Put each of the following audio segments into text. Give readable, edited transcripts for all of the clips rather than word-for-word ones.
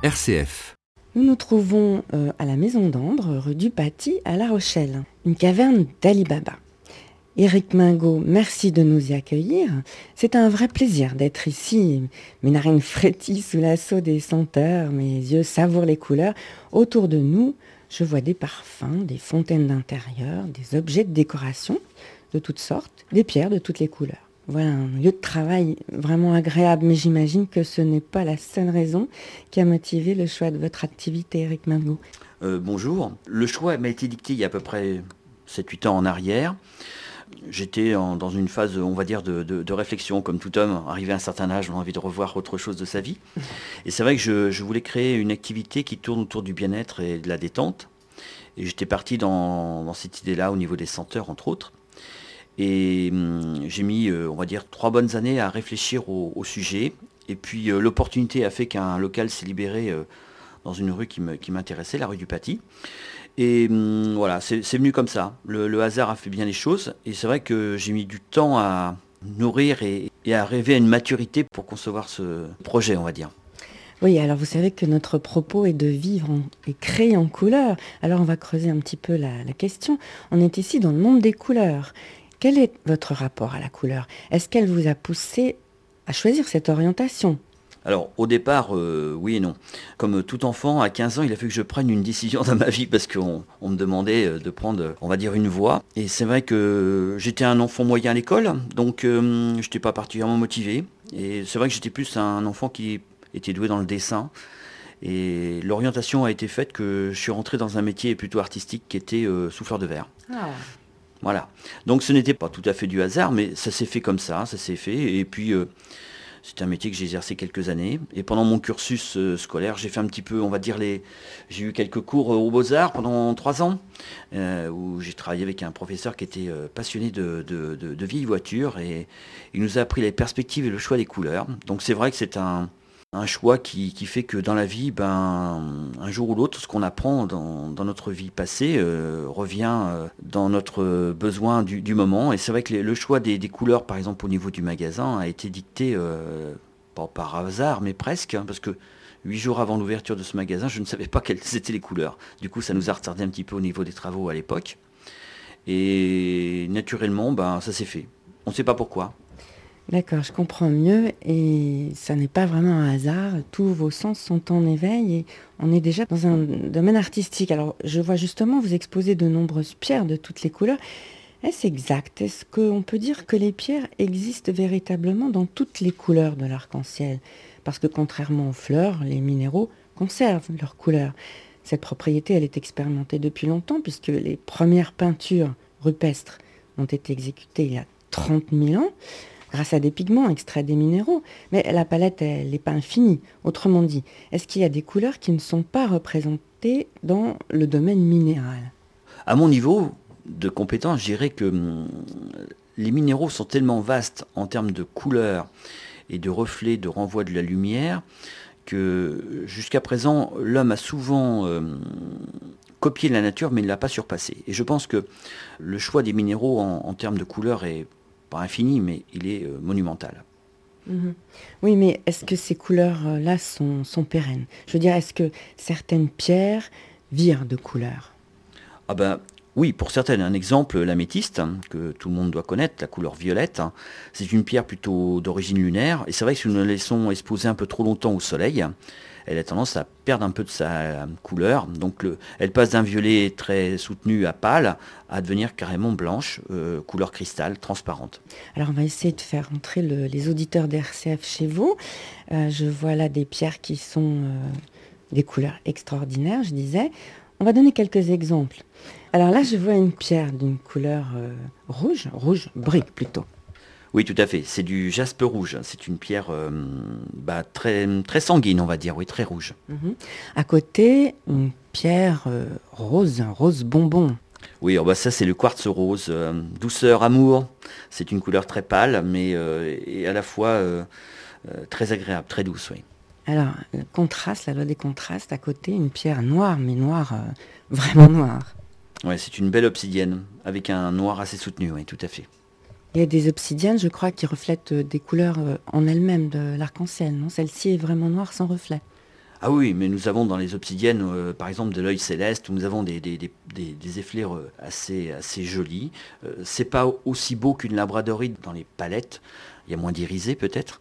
RCF. Nous nous trouvons à la Maison d'Andre, rue du Paty, à La Rochelle, une caverne d'Ali Baba. Éric Mingot, merci de nous y accueillir. C'est un vrai plaisir d'être ici. Mes narines frétillent sous l'assaut des senteurs, mes yeux savourent les couleurs. Autour de nous, je vois des parfums, des fontaines d'intérieur, des objets de décoration de toutes sortes, des pierres de toutes les couleurs. Voilà un lieu de travail vraiment agréable, mais j'imagine que ce n'est pas la seule raison qui a motivé le choix de votre activité, Éric Mingot. Bonjour. Le choix m'a été dicté il y a à peu près 7-8 ans en arrière. J'étais dans une phase, on va dire, de réflexion. Comme tout homme, arrivé à un certain âge, on a envie de revoir autre chose de sa vie. Et c'est vrai que je voulais créer une activité qui tourne autour du bien-être et de la détente. Et j'étais parti dans cette idée-là au niveau des senteurs, entre autres. Et j'ai mis, on va dire, 3 bonnes années à réfléchir au sujet. Et puis l'opportunité a fait qu'un local s'est libéré dans une rue qui m'intéressait, la rue du Paty. Et voilà, c'est venu comme ça. Le hasard a fait bien les choses. Et c'est vrai que j'ai mis du temps à nourrir et à rêver à une maturité pour concevoir ce projet, on va dire. Oui, alors vous savez que notre propos est de vivre et créer en couleurs. Alors on va creuser un petit peu la question. On est ici dans le monde des couleurs. Quel est votre rapport à la couleur ? Est-ce qu'elle vous a poussé à choisir cette orientation ? Alors, au départ, oui et non. Comme tout enfant, à 15 ans, il a fallu que je prenne une décision dans ma vie parce qu'on me demandait de prendre, on va dire, une voie. Et c'est vrai que j'étais un enfant moyen à l'école, donc je n'étais pas particulièrement motivé. Et c'est vrai que j'étais plus un enfant qui était doué dans le dessin. Et l'orientation a été faite que je suis rentré dans un métier plutôt artistique qui était souffleur de verre. Ah. Voilà. Donc ce n'était pas tout à fait du hasard, mais ça s'est fait comme ça s'est fait. Et puis... c'est un métier que j'ai exercé quelques années. Et pendant mon cursus scolaire, j'ai fait un petit peu, on va dire, j'ai eu quelques cours aux Beaux-Arts pendant 3 ans, où j'ai travaillé avec un professeur qui était passionné de vieilles voitures. Et il nous a appris les perspectives et le choix des couleurs. Donc c'est vrai que c'est un choix qui fait que dans la vie, un jour ou l'autre, ce qu'on apprend dans notre vie passée revient dans notre besoin du moment. Et c'est vrai que le choix des couleurs, par exemple au niveau du magasin, a été dicté, pas par hasard, mais presque, hein, parce que 8 jours avant l'ouverture de ce magasin, je ne savais pas quelles étaient les couleurs. Du coup, ça nous a retardé un petit peu au niveau des travaux à l'époque. Et naturellement, ça s'est fait. On ne sait pas pourquoi. D'accord, je comprends mieux et ça n'est pas vraiment un hasard, tous vos sens sont en éveil et on est déjà dans un domaine artistique. Alors je vois justement vous exposer de nombreuses pierres de toutes les couleurs. Est-ce exact ? Est-ce qu'on peut dire que les pierres existent véritablement dans toutes les couleurs de l'arc-en-ciel ? Parce que contrairement aux fleurs, les minéraux conservent leurs couleurs. Cette propriété, elle est expérimentée depuis longtemps puisque les premières peintures rupestres ont été exécutées il y a 30 000 ans. Grâce à des pigments extraits des minéraux. Mais la palette, elle n'est pas infinie. Autrement dit, est-ce qu'il y a des couleurs qui ne sont pas représentées dans le domaine minéral ? À mon niveau de compétence, je dirais que les minéraux sont tellement vastes en termes de couleurs et de reflets, de renvoi de la lumière, que jusqu'à présent, l'homme a souvent copié la nature, mais ne l'a pas surpassé. Et je pense que le choix des minéraux en termes de couleurs est pas infini, mais il est monumental. Mmh. Oui, mais est-ce que ces couleurs-là sont pérennes ? Je veux dire, est-ce que certaines pierres virent de couleur ? Oui, pour certaines. Un exemple, l'améthyste, que tout le monde doit connaître, la couleur violette. C'est une pierre plutôt d'origine lunaire. Et c'est vrai que si nous la laissons exposer un peu trop longtemps au soleil, elle a tendance à perdre un peu de sa couleur. Donc elle passe d'un violet très soutenu à pâle à devenir carrément blanche, couleur cristal, transparente. Alors on va essayer de faire entrer les auditeurs d'RCF chez vous. Je vois là des pierres qui sont des couleurs extraordinaires, je disais. On va donner quelques exemples. Alors là, je vois une pierre d'une couleur rouge brique plutôt. Oui, tout à fait. C'est du jaspe rouge. C'est une pierre très, très sanguine, on va dire. Oui, très rouge. Mmh. À côté, une pierre rose bonbon. Oui, ça c'est le quartz rose. Douceur, amour. C'est une couleur très pâle, mais et à la fois très agréable, très douce, oui. Alors, le contraste, la loi des contrastes, à côté, une pierre noire, mais noire, vraiment noire. Oui, c'est une belle obsidienne, avec un noir assez soutenu, oui, tout à fait. Il y a des obsidiennes, je crois, qui reflètent des couleurs en elles-mêmes de l'arc-en-ciel, non ? Celle-ci est vraiment noire sans reflet. Ah oui, mais nous avons dans les obsidiennes, par exemple, de l'œil céleste, où nous avons des efflets assez jolis. C'est pas aussi beau qu'une labradorite dans les palettes. Il y a moins d'irisé peut-être.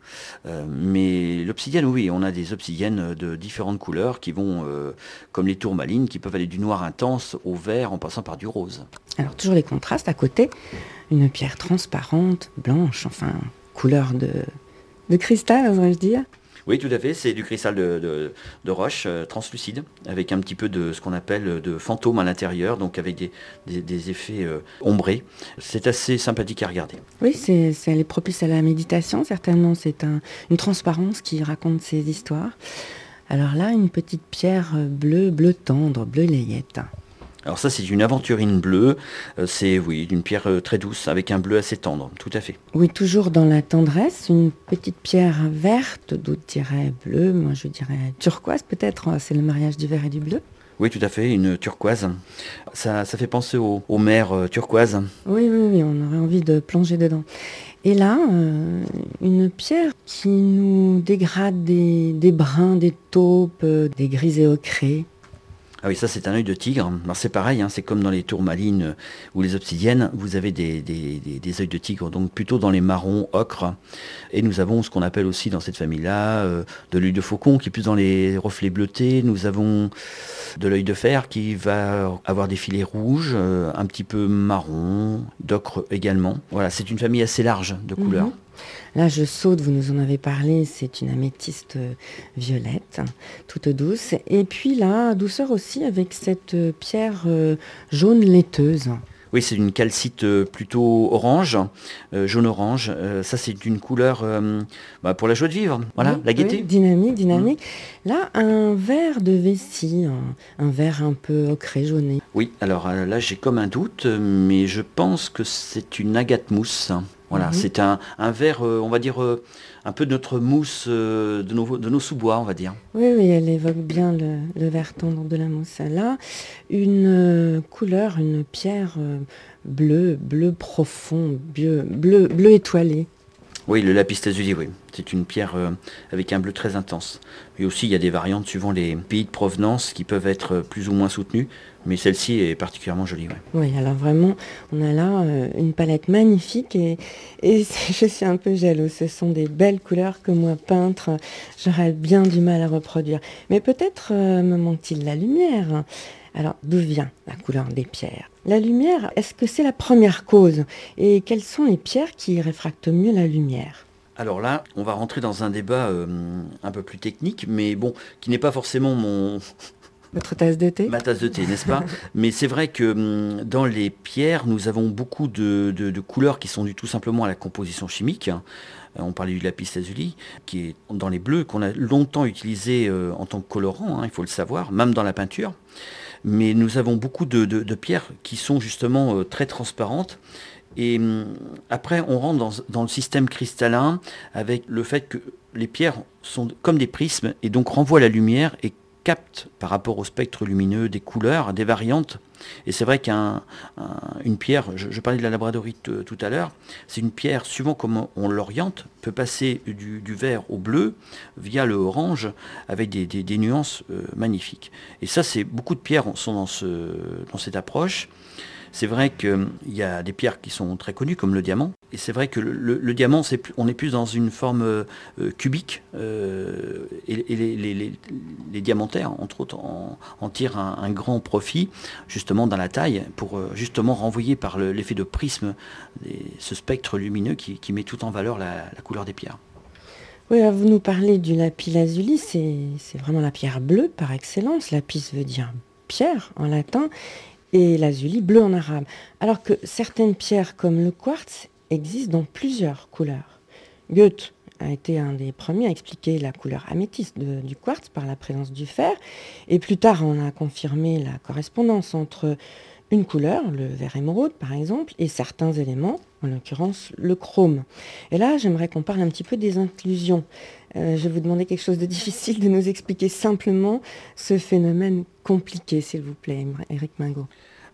Mais l'obsidienne, oui, on a des obsidiennes de différentes couleurs qui vont, comme les tourmalines, qui peuvent aller du noir intense au vert en passant par du rose. Alors toujours les contrastes à côté, une pierre transparente, blanche, enfin couleur de cristal, oserais-je dire. Oui, tout à fait, c'est du cristal de roche translucide, avec un petit peu de ce qu'on appelle de fantôme à l'intérieur, donc avec des effets ombrés. C'est assez sympathique à regarder. Oui, elle est propice à la méditation, certainement. C'est une transparence qui raconte ses histoires. Alors là, une petite pierre bleu tendre, bleu layette. Alors ça, c'est une aventurine bleue. C'est, oui, d'une pierre très douce, avec un bleu assez tendre, tout à fait. Oui, toujours dans la tendresse, une petite pierre verte, d'autres diraient bleu, moi je dirais turquoise peut-être, c'est le mariage du vert et du bleu. Oui, tout à fait, une turquoise. Ça fait penser aux mers turquoises. Oui, on aurait envie de plonger dedans. Et là, une pierre qui nous dégrade des bruns, des taupes, des gris et ocrés. Ah oui, ça c'est un œil de tigre. Alors c'est pareil, hein, c'est comme dans les tourmalines ou les obsidiennes, vous avez des œils de tigre, donc plutôt dans les marrons, ocre. Et nous avons ce qu'on appelle aussi dans cette famille-là de l'œil de faucon qui est plus dans les reflets bleutés. Nous avons de l'œil de fer qui va avoir des filets rouges, un petit peu marron, d'ocre également. Voilà, c'est une famille assez large de couleurs. Là, je saute, vous nous en avez parlé, c'est une améthyste violette, toute douce. Et puis là, douceur aussi avec cette pierre jaune laiteuse. Oui, c'est une calcite plutôt orange, jaune-orange. Ça, c'est une couleur pour la joie de vivre. Voilà, Oui, la gaieté. oui, dynamique. Là, un vert de vessie, un vert un peu ocré, jauné. Oui, alors là, j'ai comme un doute, mais je pense que c'est une agate mousse. Voilà, c'est un verre, on va dire, un peu de notre mousse de nos sous-bois, on va dire. Oui, elle évoque bien le vert tendre de la mousse. Là, une couleur, une pierre bleu profond, bleu étoilé. Oui, le lapis lazuli, oui. C'est une pierre avec un bleu très intense. Et aussi, il y a des variantes suivant les pays de provenance qui peuvent être plus ou moins soutenues, mais celle-ci est particulièrement jolie. Ouais. Oui, alors vraiment, on a là une palette magnifique et je suis un peu jalouse. Ce sont des belles couleurs que moi, peintre, j'aurais bien du mal à reproduire. Mais peut-être me manque-t-il la lumière. Alors, d'où vient la couleur des pierres? La lumière, est-ce que c'est la première cause? Et quelles sont les pierres qui réfractent mieux la lumière? Alors là, on va rentrer dans un débat un peu plus technique, mais bon, qui n'est pas forcément Votre tasse de thé? ma tasse de thé, n'est-ce pas? Mais c'est vrai que dans les pierres, nous avons beaucoup de couleurs qui sont dues tout simplement à la composition chimique. On parlait du lapis lazuli, qui est dans les bleus, qu'on a longtemps utilisé en tant que colorant, il faut le savoir, même dans la peinture. Mais nous avons beaucoup de pierres qui sont justement très transparentes. Et après, on rentre dans le système cristallin avec le fait que les pierres sont comme des prismes et donc renvoient la lumière et captent par rapport au spectre lumineux des couleurs, des variantes. Et c'est vrai qu'une pierre, je parlais de la labradorite tout à l'heure, c'est une pierre, suivant comment on l'oriente, peut passer du vert au bleu via le orange avec des nuances magnifiques. Et ça, beaucoup de pierres sont dans cette approche. C'est vrai qu'il y a des pierres qui sont très connues, comme le diamant. Et c'est vrai que le diamant, on est plus dans une forme cubique. Et les diamantaires, entre autres, en tirent un grand profit, justement, dans la taille, pour justement renvoyer par l'effet de prisme ce spectre lumineux qui met tout en valeur la couleur des pierres. Oui, vous nous parlez du lapis lazuli, c'est vraiment la pierre bleue par excellence. Lapis veut dire pierre en latin. Et lazuli, bleu en arabe. Alors que certaines pierres comme le quartz existent dans plusieurs couleurs. Goethe a été un des premiers à expliquer la couleur améthyste du quartz par la présence du fer. Et plus tard, on a confirmé la correspondance entre une couleur, le vert émeraude par exemple, et certains éléments, en l'occurrence le chrome. Et là, j'aimerais qu'on parle un petit peu des inclusions. Je vais vous demander quelque chose de difficile, de nous expliquer simplement ce phénomène compliqué, s'il vous plaît, Éric Mingot.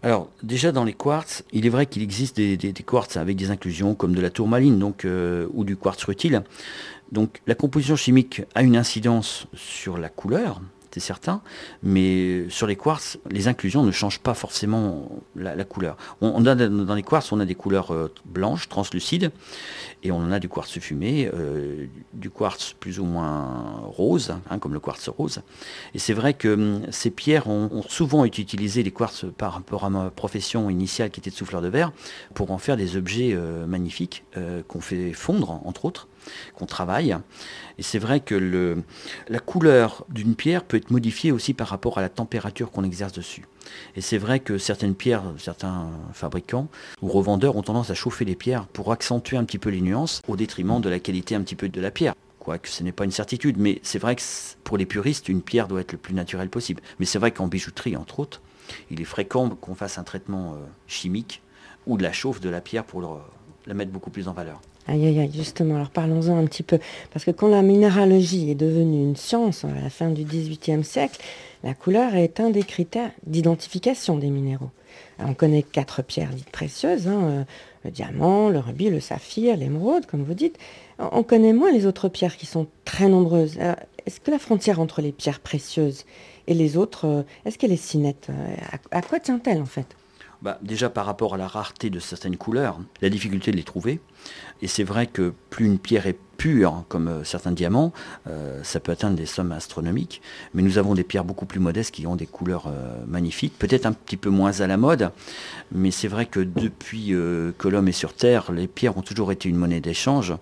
Alors, déjà dans les quartz, il est vrai qu'il existe des quartz avec des inclusions comme de la tourmaline donc, ou du quartz rutile. Donc, la composition chimique a une incidence sur la couleur, c'est certain, mais sur les quartz, les inclusions ne changent pas forcément la couleur. Dans les quartz, on a des couleurs blanches, translucides, et on en a du quartz fumé, du quartz plus ou moins rose, comme le quartz rose. Et c'est vrai que ces pierres ont souvent été utilisées, les quartz, par rapport à ma profession initiale qui était de souffleur de verre, pour en faire des objets magnifiques qu'on fait fondre, entre autres, qu'on travaille. Et c'est vrai que la couleur d'une pierre peut être modifiée aussi par rapport à la température qu'on exerce dessus. Et c'est vrai que certaines pierres, certains fabricants ou revendeurs ont tendance à chauffer les pierres pour accentuer un petit peu les nuances au détriment de la qualité un petit peu de la pierre. Quoique ce n'est pas une certitude, mais c'est vrai que pour les puristes, une pierre doit être le plus naturelle possible. Mais c'est vrai qu'en bijouterie, entre autres, il est fréquent qu'on fasse un traitement chimique ou de la chauffe de la pierre pour la mettre beaucoup plus en valeur. Aïe, aïe, aïe, justement, alors parlons-en un petit peu. Parce que quand la minéralogie est devenue une science à la fin du XVIIIe siècle, la couleur est un des critères d'identification des minéraux. Alors, on connaît 4 pierres dites précieuses, le diamant, le rubis, le saphir, l'émeraude, comme vous dites. On connaît moins les autres pierres qui sont très nombreuses. Alors, est-ce que la frontière entre les pierres précieuses et les autres, est-ce qu'elle est si nette? À quoi tient-elle en fait? Déjà par rapport à la rareté de certaines couleurs, la difficulté de les trouver. Et c'est vrai que plus une pierre est pure, comme certains diamants, ça peut atteindre des sommes astronomiques. Mais nous avons des pierres beaucoup plus modestes qui ont des couleurs magnifiques, peut-être un petit peu moins à la mode. Mais c'est vrai que depuis que l'homme est sur Terre, les pierres ont toujours été une monnaie d'échange.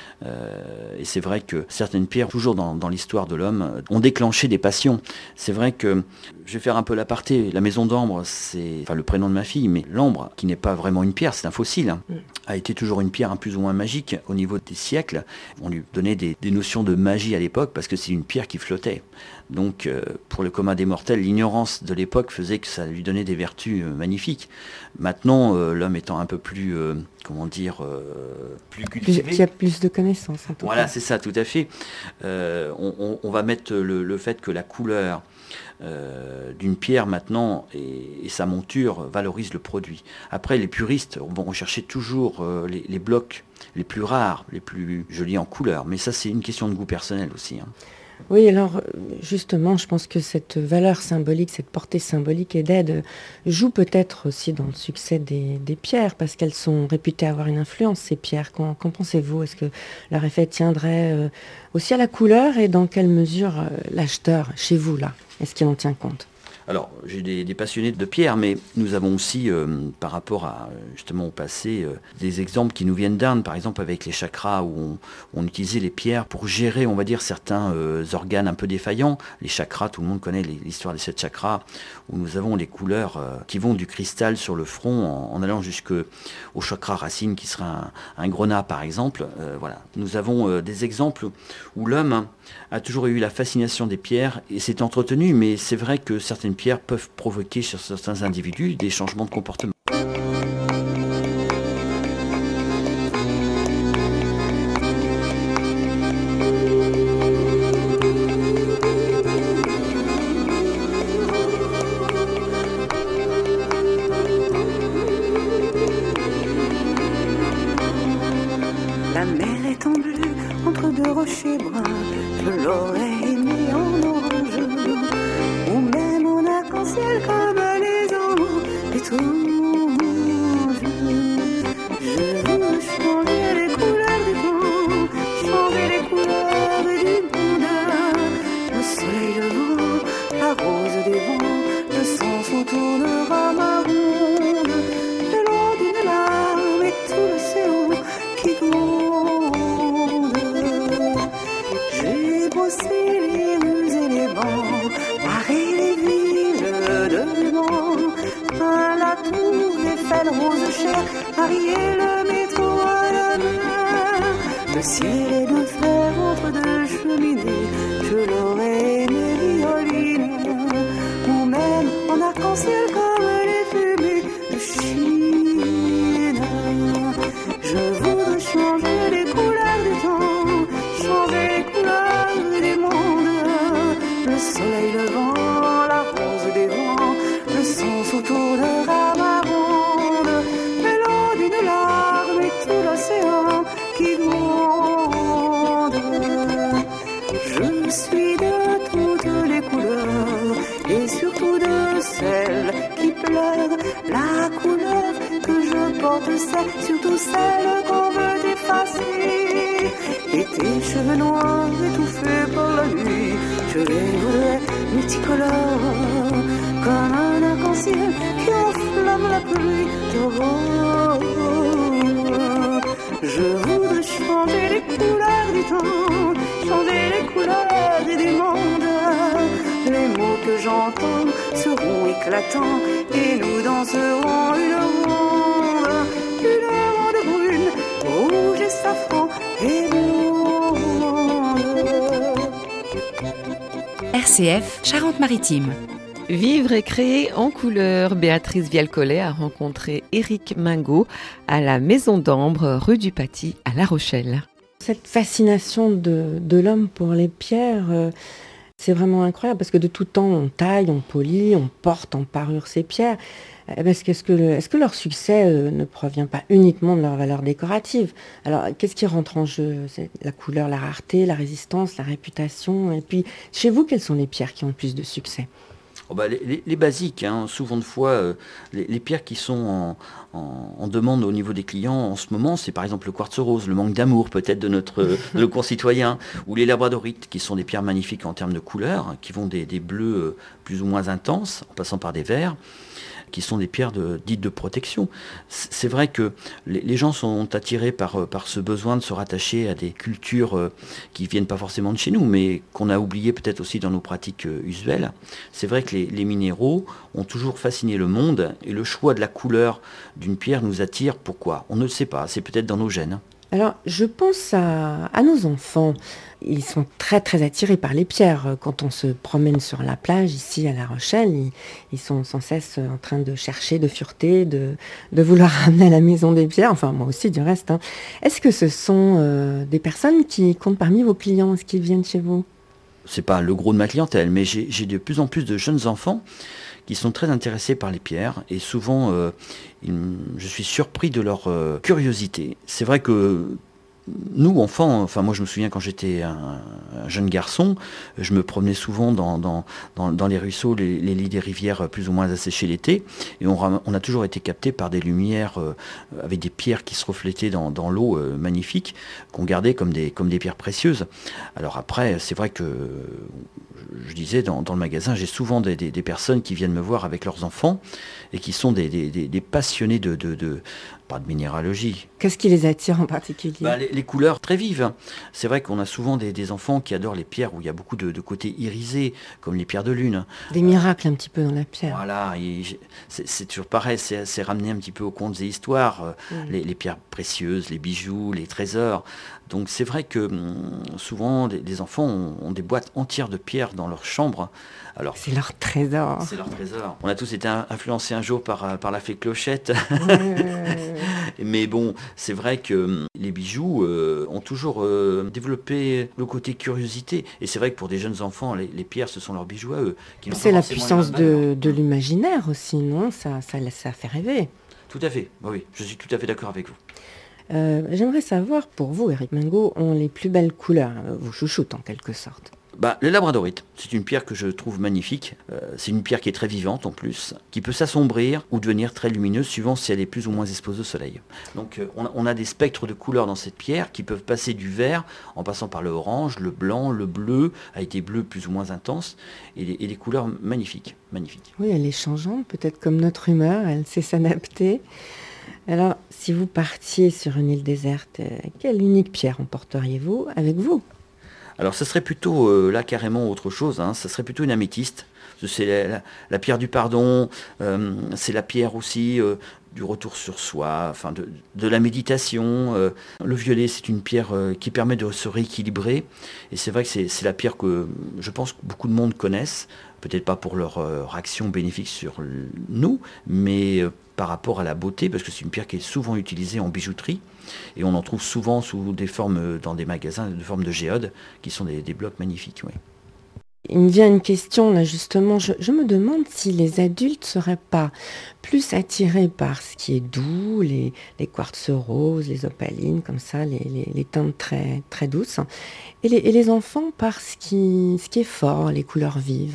Et c'est vrai que certaines pierres, toujours dans l'histoire de l'homme, ont déclenché des passions. C'est vrai que, je vais faire un peu l'aparté, la maison d'Ambre, c'est le prénom de ma fille, mais l'ambre, qui n'est pas vraiment une pierre, c'est un fossile, a été toujours une pierre un plus ou moins magique au niveau des siècles. On lui donnait des notions de magie à l'époque parce que c'est une pierre qui flottait. Donc pour le commun des mortels, l'ignorance de l'époque faisait que ça lui donnait des vertus magnifiques. Maintenant, l'homme étant un peu plus, plus cultivé. Il y a plus de connaissances. Voilà, c'est ça, tout à fait. On va mettre le fait que la couleur d'une pierre maintenant et sa monture valorise le produit. Après, les puristes vont rechercher toujours les blocs les plus rares, les plus jolis en couleur. Mais ça, c'est une question de goût personnel aussi. Oui, alors justement, je pense que cette valeur symbolique, cette portée symbolique et d'aide joue peut-être aussi dans le succès des pierres, parce qu'elles sont réputées avoir une influence, ces pierres. Qu'en pensez-vous? Est-ce que leur effet tiendrait aussi à la couleur, et dans quelle mesure l'acheteur, chez vous, là, est-ce qu'il en tient compte? Alors, j'ai des passionnés de pierre, mais nous avons aussi, par rapport à justement au passé, des exemples qui nous viennent d'Inde, par exemple avec les chakras, où on utilisait les pierres pour gérer, on va dire, certains organes un peu défaillants. Les chakras, tout le monde connaît l'histoire des 7 chakras, où nous avons les couleurs qui vont du cristal sur le front, en allant jusqu'au chakra racine, qui serait un grenat, par exemple. Voilà. Nous avons des exemples où l'homme a toujours eu la fascination des pierres et s'est entretenu, mais c'est vrai que certaines pierres peuvent provoquer chez certains individus des changements de comportement. La mer est en bleu entre 2 rochers bruns, je l'aurais aimé en orange, ou même en arc-en-ciel comme les eaux étranges. Je veux changer les couleurs du vent, changer les couleurs du monde. Le soleil levant, la rose des vents, le sang s'en tournera ma ronde. Le long d'une larme et tout l'océan qui gronde. J'ai brossé les rues et les bancs, barré les villes de ruban, peint la tour Eiffel rose chair, marié le métro à la mer. Le ciel est de fer entre 2 cheminées, je l'aurais aimé violine, ou même en arc-en-ciel comme les fumées de Chine. Je voudrais changer les couleurs du temps, changer les couleurs des mondes. Le soleil levant, la rose des vents, le sang s'autour de Rama. se sait, surtout celles qu'on veut effacer. Et tes cheveux noirs étouffés par la nuit, je les voudrais multicolores, comme un arc-en-ciel qui enflamme la pluie d'aurore. Je voudrais changer les couleurs du temps, changer les couleurs et du monde. Les mots que j'entends seront éclatants et nous danserons une ronde brune, rouge et safran et blonde. RCF Charente-Maritime. Vivre et créer en couleur. Béatrice Vialcollet a rencontré Éric Mingot à la Maison d'Ambre, rue du Paty, à La Rochelle. Cette fascination de l'homme pour les pierres, c'est vraiment incroyable parce que de tout temps, on taille, on polit, on porte en parure ces pierres. Est-ce que leur succès ne provient pas uniquement de leur valeur décorative? Alors, qu'est-ce qui rentre en jeu? C'est la couleur, la rareté, la résistance, la réputation. Et puis, chez vous, quelles sont les pierres qui ont le plus de succès? Les basiques, hein. Souvent de fois, les pierres qui sont en demande au niveau des clients en ce moment, c'est par exemple le quartz rose, le manque d'amour peut-être de nos concitoyens, ou les labradorites, qui sont des pierres magnifiques en termes de couleurs, qui vont des bleus plus ou moins intenses, en passant par des verts, qui sont des pierres dites de protection. C'est vrai que les gens sont attirés par ce besoin de se rattacher à des cultures qui ne viennent pas forcément de chez nous, mais qu'on a oublié peut-être aussi dans nos pratiques usuelles. C'est vrai que les minéraux ont toujours fasciné le monde, et le choix de la couleur d'une pierre nous attire. Pourquoi? On ne le sait pas, c'est peut-être dans nos gènes. Alors, je pense à nos enfants. Ils sont très très attirés par les pierres. Quand on se promène sur la plage ici à La Rochelle, ils sont sans cesse en train de chercher, de fureter, de vouloir ramener à la maison des pierres. Enfin, moi aussi du reste. Est-ce que ce sont des personnes qui comptent parmi vos clients? Est-ce qu'ils viennent chez vous? C'est pas le gros de ma clientèle, mais j'ai de plus en plus de jeunes enfants qui sont très intéressés par les pierres, et souvent je suis surpris de leur curiosité. C'est vrai que nous, enfants, enfin moi je me souviens quand j'étais un jeune garçon, je me promenais souvent dans les ruisseaux, les lits des rivières plus ou moins asséchés l'été, et on a toujours été captés par des lumières avec des pierres qui se reflétaient dans l'eau magnifiques, qu'on gardait comme des pierres précieuses. Alors après, c'est vrai que je disais dans le magasin, j'ai souvent des personnes qui viennent me voir avec leurs enfants et qui sont des passionnés pas de minéralogie. Qu'est-ce qui les attire en particulier? Les couleurs très vives. C'est vrai qu'on a souvent des enfants qui adorent les pierres où il y a beaucoup de côtés irisés, comme les pierres de lune. Des miracles un petit peu dans la pierre. Voilà, c'est toujours pareil, c'est ramener un petit peu aux contes et histoires, les pierres précieuses, les bijoux, les trésors. Donc c'est vrai que souvent des enfants ont des boîtes entières de pierres dans leur chambre. Alors, c'est leur trésor. C'est leur trésor. On a tous été influencés un jour par la fée Clochette. Mais bon, c'est vrai que les bijoux ont toujours développé le côt curiosité. Et c'est vrai que pour des jeunes enfants, les pierres, ce sont leurs bijoux à eux. C'est la puissance de l'imaginaire aussi, non? Ça fait rêver. Tout à fait, oui, je suis tout à fait d'accord avec vous. J'aimerais savoir, pour vous, Éric Mingot, ont les plus belles couleurs, vos chouchoutes en quelque sorte? Les labradorites, c'est une pierre que je trouve magnifique. C'est une pierre qui est très vivante en plus, qui peut s'assombrir ou devenir très lumineuse suivant si elle est plus ou moins exposée au soleil. Donc on a des spectres de couleurs dans cette pierre qui peuvent passer du vert en passant par le orange, le blanc, le bleu, avec des bleus plus ou moins intenses, et des couleurs magnifiques. Oui, elle est changeante, peut-être comme notre humeur, elle sait s'adapter. Alors, si vous partiez sur une île déserte, quelle unique pierre emporteriez-vous avec vous? Alors, ce serait plutôt, là, carrément autre chose, hein. Ça serait plutôt une améthyste. C'est la pierre du pardon, c'est la pierre aussi du retour sur soi, enfin de la méditation. Le violet, c'est une pierre qui permet de se rééquilibrer. Et c'est vrai que c'est la pierre que je pense que beaucoup de monde connaissent. Peut-être pas pour leur action bénéfique sur nous, mais par rapport à la beauté, parce que c'est une pierre qui est souvent utilisée en bijouterie. Et on en trouve souvent sous des formes, dans des magasins, de formes de géodes, qui sont des blocs magnifiques. Oui. Il me vient une question là justement, je me demande si les adultes seraient pas plus attirés par ce qui est doux, les quartz roses, les opalines, comme ça, les teintes très, très douces, et les enfants par ce qui est fort, les couleurs vives.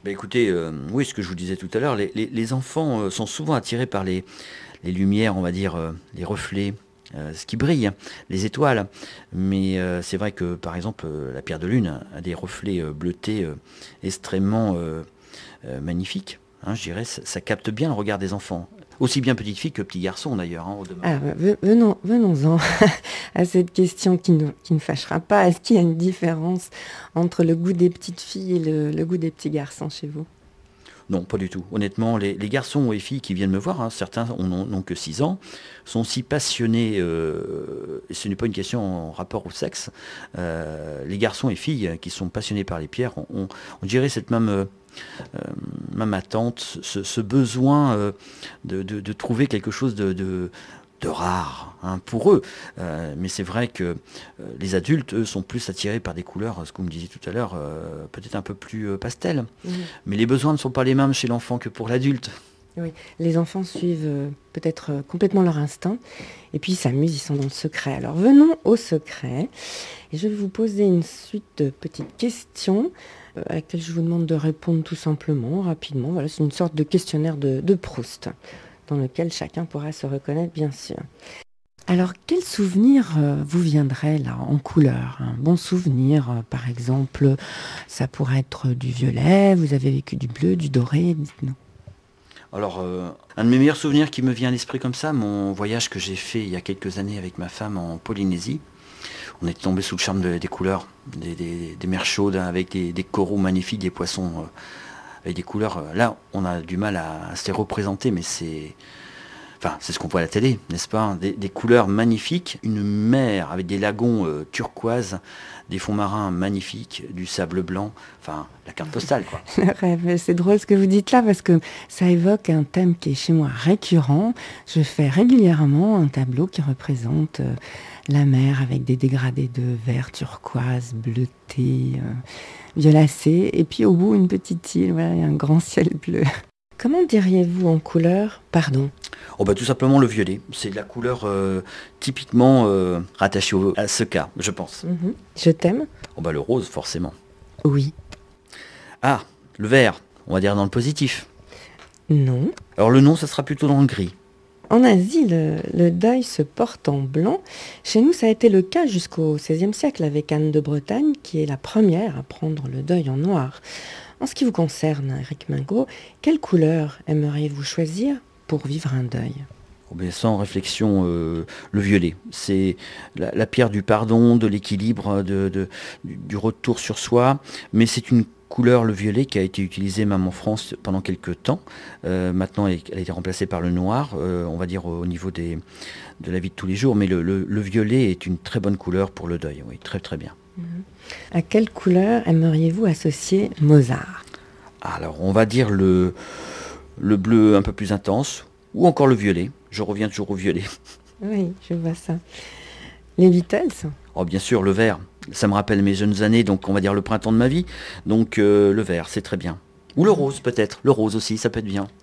Écoutez, oui, ce que je vous disais tout à l'heure, les enfants sont souvent attirés par les lumières, on va dire, les reflets, ce qui brille, les étoiles. Mais c'est vrai que, par exemple, la pierre de lune a des reflets bleutés extrêmement magnifiques. Je dirais, ça capte bien le regard des enfants. Aussi bien petite fille que petit garçon d'ailleurs, au demeurant. Venons-en à cette question qui ne fâchera pas. Est-ce qu'il y a une différence entre le goût des petites filles et le goût des petits garçons chez vous ? Non, pas du tout. Honnêtement, les garçons et filles qui viennent me voir, certains n'ont que 6 ans, sont si passionnés, et ce n'est pas une question en rapport au sexe, les garçons et filles qui sont passionnés par les pierres, on dirait cette même attente, ce besoin de trouver quelque chose de rare pour eux. Mais c'est vrai que les adultes, eux, sont plus attirés par des couleurs, ce que vous me disiez tout à l'heure, peut-être un peu plus pastel. Mais les besoins ne sont pas les mêmes chez l'enfant que pour l'adulte. Oui, les enfants suivent peut-être complètement leur instinct et puis ils s'amusent, ils sont dans le secret. Alors venons au secret et je vais vous poser une suite de petites questions à laquelle je vous demande de répondre tout simplement, rapidement. Voilà, c'est une sorte de questionnaire de Proust dans lequel chacun pourra se reconnaître bien sûr. Alors quel souvenir vous viendrait là en couleur ? Un bon souvenir, par exemple, ça pourrait être du violet, vous avez vécu du bleu, du doré, dites-nous. Alors, un de mes meilleurs souvenirs qui me vient à l'esprit comme ça, mon voyage que j'ai fait il y a quelques années avec ma femme en Polynésie. On est tombé sous le charme des couleurs, des mers chaudes avec des coraux magnifiques, des poissons avec des couleurs. Là, on a du mal à se les représenter, mais c'est ce qu'on voit à la télé, n'est-ce pas ? Des couleurs magnifiques, une mer avec des lagons turquoises, des fonds marins magnifiques, du sable blanc, la carte postale, quoi. Le rêve, c'est drôle ce que vous dites là parce que ça évoque un thème qui est chez moi récurrent. Je fais régulièrement un tableau qui représente la mer avec des dégradés de vert turquoise, bleuté, violacé, et puis au bout une petite île, voilà, et un grand ciel bleu. Comment diriez-vous en couleur, pardon ? Tout simplement le violet. C'est la couleur typiquement rattachée à ce cas, je pense. Je t'aime ? Le rose, forcément. Oui. Ah, le vert, on va dire dans le positif. Non. Alors le non, ça sera plutôt dans le gris. En Asie, le deuil se porte en blanc. Chez nous, ça a été le cas jusqu'au XVIe siècle avec Anne de Bretagne, qui est la première à prendre le deuil en noir. En ce qui vous concerne, Éric Mingot, quelle couleur aimeriez-vous choisir pour vivre un deuil ? Sans réflexion, le violet. C'est la pierre du pardon, de l'équilibre, du retour sur soi. Mais c'est une couleur, le violet, qui a été utilisée même en France pendant quelques temps. Maintenant, elle a été remplacée par le noir, on va dire au niveau de la vie de tous les jours. Mais le violet est une très bonne couleur pour le deuil, oui, très très bien. À quelle couleur aimeriez-vous associer Mozart ? Alors, on va dire le bleu un peu plus intense, ou encore le violet. Je reviens toujours au violet. Oui, je vois ça. Les Beatles ? Bien sûr, le vert. Ça me rappelle mes jeunes années, donc on va dire le printemps de ma vie. Donc le vert, c'est très bien. Ou le rose peut-être. Le rose aussi, ça peut être bien.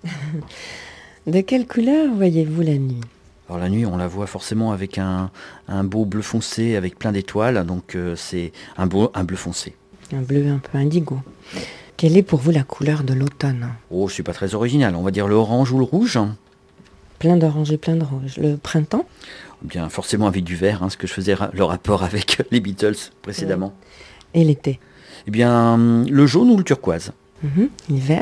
De quelle couleur voyez-vous la nuit ? Alors la nuit, on la voit forcément avec un beau bleu foncé, avec plein d'étoiles. Donc c'est un bleu foncé. Un bleu un peu indigo. Quelle est pour vous la couleur de l'automne ? Je ne suis pas très original. On va dire le orange ou le rouge. Plein d'orange et plein de rouge. Le printemps ? Bien, forcément avec du vert, ce que je faisais le rapport avec les Beatles précédemment. Et l'été ? Le jaune ou le turquoise. L'hiver ?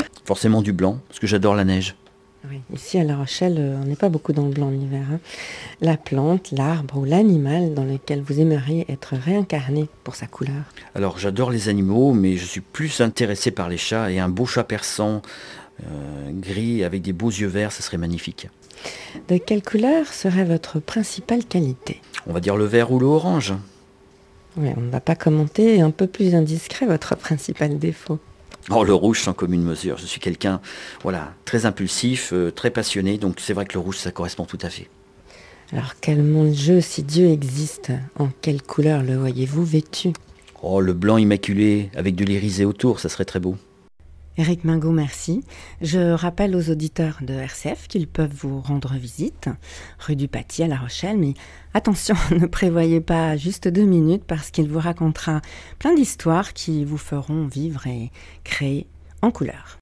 Forcément du blanc, parce que j'adore la neige. Oui, ici à La Rochelle, on n'est pas beaucoup dans le blanc l'hiver. La plante, l'arbre ou l'animal dans lequel vous aimeriez être réincarné pour sa couleur ? Alors j'adore les animaux, mais je suis plus intéressé par les chats, et un beau chat persan gris avec des beaux yeux verts, ça serait magnifique. De quelle couleur serait votre principale qualité ? On va dire le vert ou l'orange. Oui, on ne va pas commenter, un peu plus indiscret, votre principal défaut. Le rouge sans commune mesure. Je suis quelqu'un très impulsif, très passionné, donc c'est vrai que le rouge, ça correspond tout à fait. Alors quel monde jeu, si Dieu existe, en quelle couleur le voyez-vous vêtu ? Le blanc immaculé avec de l'irisé autour, ça serait très beau. Éric Mingot, merci. Je rappelle aux auditeurs de RCF qu'ils peuvent vous rendre visite, rue du Paty à La Rochelle, mais attention, ne prévoyez pas juste 2 minutes parce qu'il vous racontera plein d'histoires qui vous feront vivre et créer en couleur.